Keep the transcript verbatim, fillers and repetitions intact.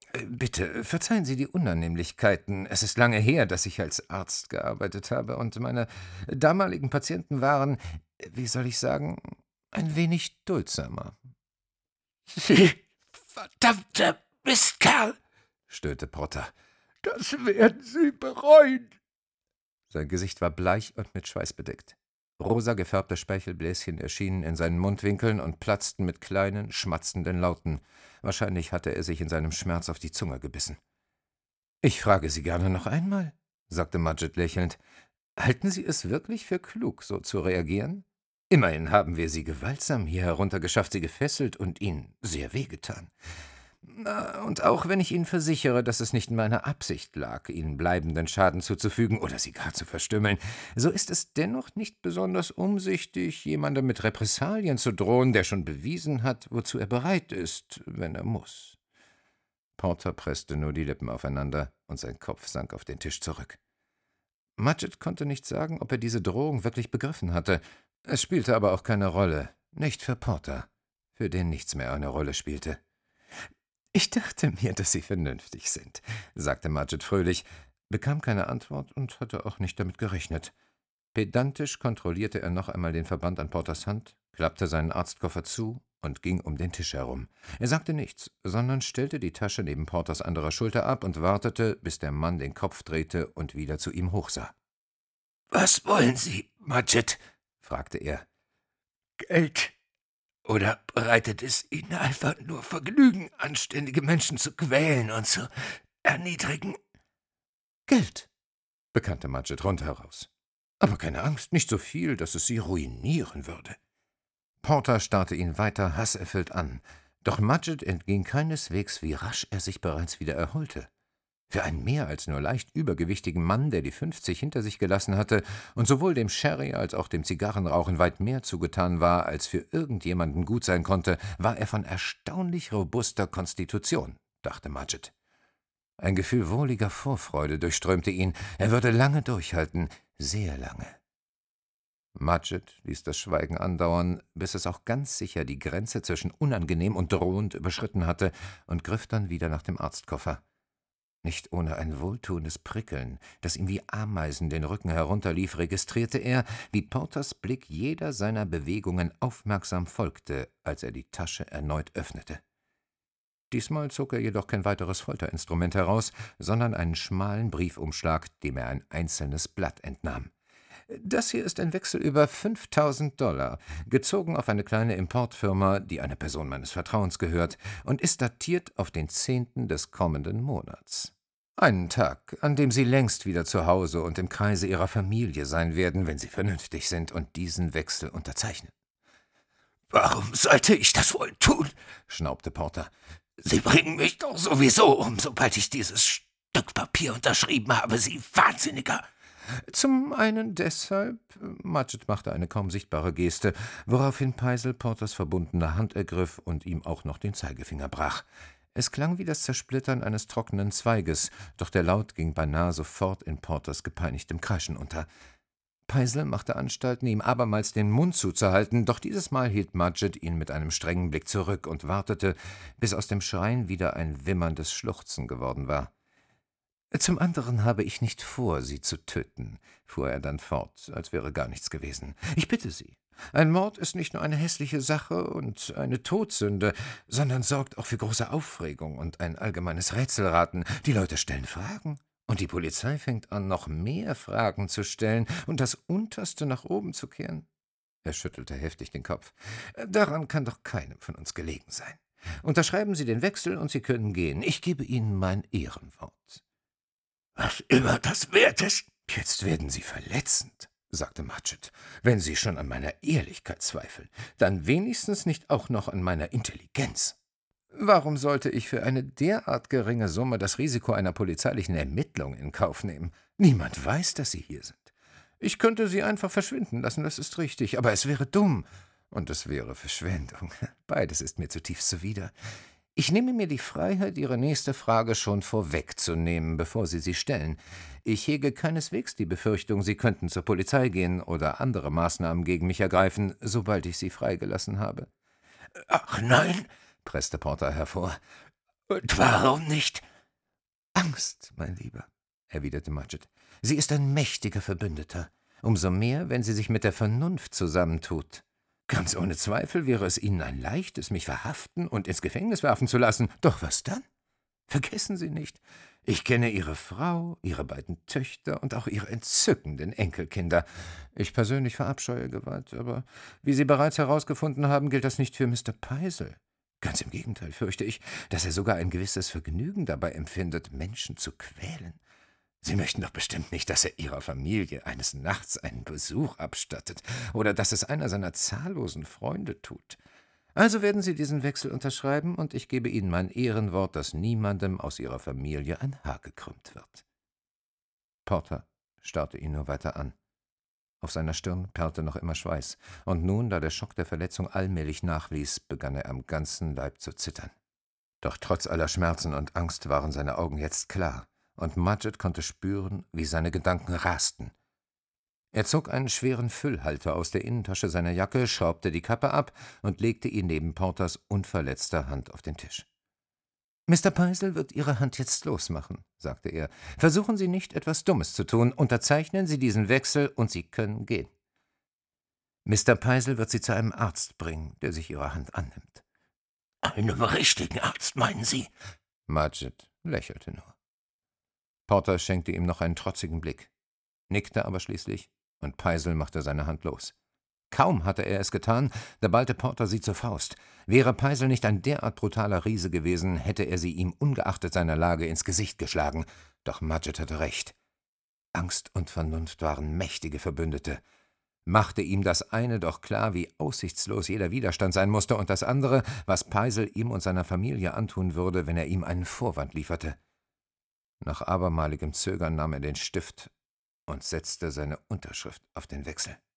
Äh, Bitte, verzeihen Sie die Unannehmlichkeiten. Es ist lange her, dass ich als Arzt gearbeitet habe, und meine damaligen Patienten waren, wie soll ich sagen, ein wenig duldsamer. »Sie verdammter Mistkerl«, stöhnte Porter. »das werden Sie bereuen!« Sein Gesicht war bleich und mit Schweiß bedeckt. Rosa gefärbte Speichelbläschen erschienen in seinen Mundwinkeln und platzten mit kleinen, schmatzenden Lauten. Wahrscheinlich hatte er sich in seinem Schmerz auf die Zunge gebissen. »Ich frage Sie gerne noch einmal«, sagte Mudgett lächelnd. »Halten Sie es wirklich für klug, so zu reagieren? Immerhin haben wir Sie gewaltsam hier heruntergeschafft, Sie gefesselt und Ihnen sehr wehgetan. Na, und auch wenn ich Ihnen versichere, dass es nicht in meiner Absicht lag, Ihnen bleibenden Schaden zuzufügen oder Sie gar zu verstümmeln, so ist es dennoch nicht besonders umsichtig, jemandem mit Repressalien zu drohen, der schon bewiesen hat, wozu er bereit ist, wenn er muss.« Porter presste nur die Lippen aufeinander, und sein Kopf sank auf den Tisch zurück. Mudgett konnte nicht sagen, ob er diese Drohung wirklich begriffen hatte. Es spielte aber auch keine Rolle, nicht für Porter, für den nichts mehr eine Rolle spielte. »Ich dachte mir, dass Sie vernünftig sind«, sagte Mudgett fröhlich, bekam keine Antwort und hatte auch nicht damit gerechnet. Pedantisch kontrollierte er noch einmal den Verband an Porters Hand, klappte seinen Arztkoffer zu und ging um den Tisch herum. Er sagte nichts, sondern stellte die Tasche neben Porters anderer Schulter ab und wartete, bis der Mann den Kopf drehte und wieder zu ihm hochsah. »Was wollen Sie, Mudgett?« fragte er. »Geld? Oder bereitet es Ihnen einfach nur Vergnügen, anständige Menschen zu quälen und zu erniedrigen?« »Geld«, bekannte Mudgett rundheraus. »Aber keine Angst, nicht so viel, dass es Sie ruinieren würde.« Porter starrte ihn weiter hasserfüllt an, doch Mudgett entging keineswegs, wie rasch er sich bereits wieder erholte. Für einen mehr als nur leicht übergewichtigen Mann, der die fünfzig hinter sich gelassen hatte und sowohl dem Sherry als auch dem Zigarrenrauchen weit mehr zugetan war, als für irgendjemanden gut sein konnte, war er von erstaunlich robuster Konstitution, dachte Mudgett. Ein Gefühl wohliger Vorfreude durchströmte ihn. Er würde lange durchhalten, sehr lange. Mudgett ließ das Schweigen andauern, bis es auch ganz sicher die Grenze zwischen unangenehm und drohend überschritten hatte, und griff dann wieder nach dem Arztkoffer. Nicht ohne ein wohltuendes Prickeln, das ihm wie Ameisen den Rücken herunterlief, registrierte er, wie Porters Blick jeder seiner Bewegungen aufmerksam folgte, als er die Tasche erneut öffnete. Diesmal zog er jedoch kein weiteres Folterinstrument heraus, sondern einen schmalen Briefumschlag, dem er ein einzelnes Blatt entnahm. »Das hier ist ein Wechsel über fünftausend Dollar, gezogen auf eine kleine Importfirma, die einer Person meines Vertrauens gehört, und ist datiert auf den zehnten des kommenden Monats. Einen Tag, an dem Sie längst wieder zu Hause und im Kreise Ihrer Familie sein werden, wenn Sie vernünftig sind und diesen Wechsel unterzeichnen.« »Warum sollte ich das wohl tun?« schnaubte Porter. »Sie bringen mich doch sowieso um, sobald ich dieses Stück Papier unterschrieben habe, Sie Wahnsinniger!« »Zum einen deshalb«, Mudgett machte eine kaum sichtbare Geste, woraufhin Peisel Porters verbundene Hand ergriff und ihm auch noch den Zeigefinger brach. Es klang wie das Zersplittern eines trockenen Zweiges, doch der Laut ging beinahe sofort in Porters gepeinigtem Kreischen unter. Peisel machte Anstalten, ihm abermals den Mund zuzuhalten, doch dieses Mal hielt Mudgett ihn mit einem strengen Blick zurück und wartete, bis aus dem Schreien wieder ein wimmerndes Schluchzen geworden war. »Zum anderen habe ich nicht vor, Sie zu töten«, fuhr er dann fort, als wäre gar nichts gewesen. »Ich bitte Sie. Ein Mord ist nicht nur eine hässliche Sache und eine Todsünde, sondern sorgt auch für große Aufregung und ein allgemeines Rätselraten. Die Leute stellen Fragen, und die Polizei fängt an, noch mehr Fragen zu stellen und das Unterste nach oben zu kehren.« Er schüttelte heftig den Kopf. »Daran kann doch keinem von uns gelegen sein. Unterschreiben Sie den Wechsel, und Sie können gehen. Ich gebe Ihnen mein Ehrenwort.« »Was immer das wert ist.« »Jetzt werden Sie verletzend«, sagte Mudgett. »Wenn Sie schon an meiner Ehrlichkeit zweifeln, dann wenigstens nicht auch noch an meiner Intelligenz. Warum sollte ich für eine derart geringe Summe das Risiko einer polizeilichen Ermittlung in Kauf nehmen? Niemand weiß, dass Sie hier sind. Ich könnte Sie einfach verschwinden lassen, das ist richtig, aber es wäre dumm und es wäre Verschwendung. Beides ist mir zutiefst zuwider. Ich nehme mir die Freiheit, Ihre nächste Frage schon vorwegzunehmen, bevor Sie sie stellen. Ich hege keineswegs die Befürchtung, Sie könnten zur Polizei gehen oder andere Maßnahmen gegen mich ergreifen, sobald ich Sie freigelassen habe.« »Ach nein«, presste Porter hervor. Und warum nicht?« »Angst, mein Lieber«, erwiderte Mudgett. »Sie ist ein mächtiger Verbündeter. Umso mehr, wenn sie sich mit der Vernunft zusammentut. Ganz ohne Zweifel wäre es Ihnen ein leichtes, mich verhaften und ins Gefängnis werfen zu lassen. Doch was dann? Vergessen Sie nicht, ich kenne Ihre Frau, Ihre beiden Töchter und auch Ihre entzückenden Enkelkinder. Ich persönlich verabscheue Gewalt, aber wie Sie bereits herausgefunden haben, gilt das nicht für Mister Peisel. Ganz im Gegenteil fürchte ich, dass er sogar ein gewisses Vergnügen dabei empfindet, Menschen zu quälen. Sie möchten doch bestimmt nicht, dass er Ihrer Familie eines Nachts einen Besuch abstattet oder dass es einer seiner zahllosen Freunde tut. Also werden Sie diesen Wechsel unterschreiben, und ich gebe Ihnen mein Ehrenwort, dass niemandem aus Ihrer Familie ein Haar gekrümmt wird.« Porter starrte ihn nur weiter an. Auf seiner Stirn perlte noch immer Schweiß, und nun, da der Schock der Verletzung allmählich nachließ, begann er am ganzen Leib zu zittern. Doch trotz aller Schmerzen und Angst waren seine Augen jetzt klar, und Mudgett konnte spüren, wie seine Gedanken rasten. Er zog einen schweren Füllhalter aus der Innentasche seiner Jacke, schraubte die Kappe ab und legte ihn neben Porters unverletzter Hand auf den Tisch. »Mister Peisel wird Ihre Hand jetzt losmachen«, sagte er. »Versuchen Sie nicht, etwas Dummes zu tun. Unterzeichnen Sie diesen Wechsel, und Sie können gehen. Mister Peisel wird Sie zu einem Arzt bringen, der sich Ihrer Hand annimmt.« »Einem richtigen Arzt, meinen Sie?« Mudgett lächelte nur. Porter schenkte ihm noch einen trotzigen Blick, nickte aber schließlich, und Peisel machte seine Hand los. Kaum hatte er es getan, da ballte Porter sie zur Faust. Wäre Peisel nicht ein derart brutaler Riese gewesen, hätte er sie ihm ungeachtet seiner Lage ins Gesicht geschlagen. Doch Mudgett hatte recht. Angst und Vernunft waren mächtige Verbündete. Machte ihm das eine doch klar, wie aussichtslos jeder Widerstand sein musste, und das andere, was Peisel ihm und seiner Familie antun würde, wenn er ihm einen Vorwand lieferte. Nach abermaligem Zögern nahm er den Stift und setzte seine Unterschrift auf den Wechsel.